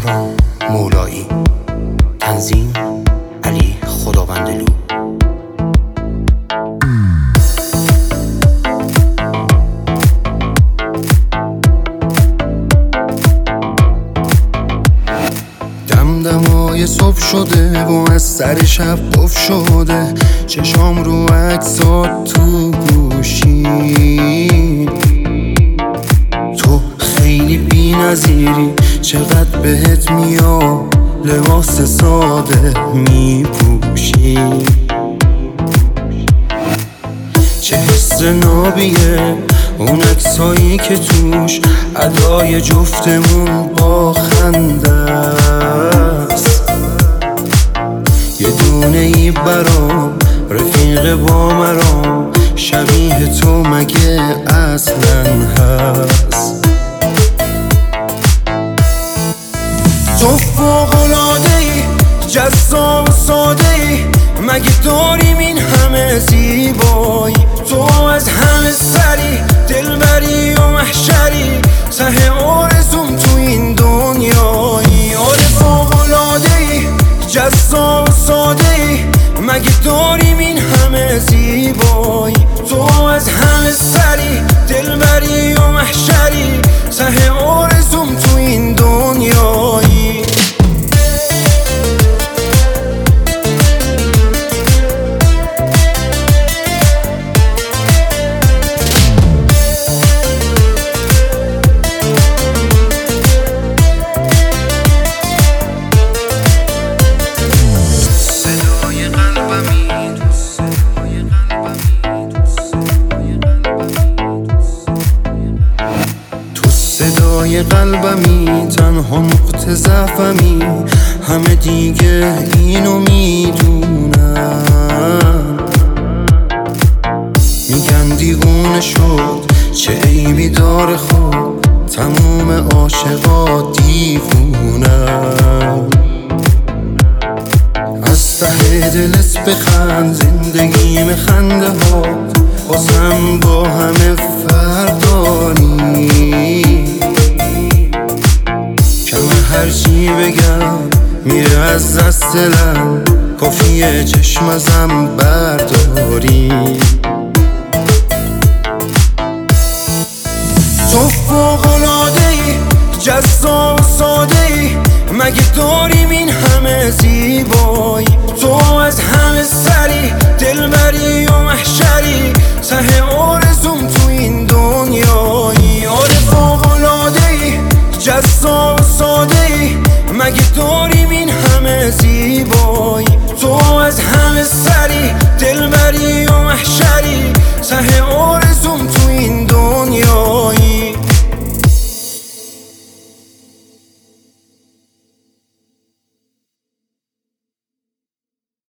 سهران مولایی. تنظیم علی خداوندلو. دمدمای صبح شده و از سر شب قفل شده، چشام رو عکسات تو گوشی. تو خیلی بی نظیری، چقدر بهت میاد لباس ساده میپوشی. چه حس نابیه اون عکسایی که توش ادای جفتمون با خنده است. یه دونه ای برام رفیق با مرام، شبیه تو مگه اصلا هست؟ تو فوق‌العاده‌ای، جذاب و ساده‌ای، مگه داریم این همه زیبایی؟ تو از همه سری، دلبری و محشری، ته آرزوم تو این دنیایی. آره فوق‌العاده‌ای، جذاب و ساده‌ای، مگه داریم این همه زیبایی؟ تو از همه سری، دلبری و محشری، ته آرزوم تو این دنیایی. صدای قلبمی، تنها نقطه ضعفمی، همه دیگه اینو میدونن. میگن دیوونه شد، چه عیبی داره خود، تموم عاشقا دیوونن. از ته دلت بخند، زندگیم خنده ها بازم با همه فردانی. هرچی بگم میره از دست دلم، کافیه چشم ازم برداری. تو فوق‌العاده‌ای، جذاب و ساده‌ای، مگه داریم این همه زیبایی؟ تو از همه سری، دلبری و محشری، ته آرزوم تو این دنیایی. آره فوق‌العاده‌ای، جذاب و ساده‌ای، مگه داریم این همه زیبایی؟ تو از همه سری، دلبری و